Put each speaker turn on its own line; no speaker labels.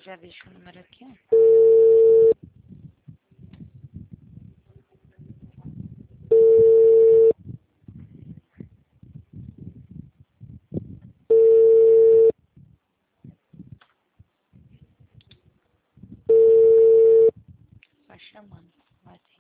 Já deixa o número aqui, ó. Vai chamando. Vai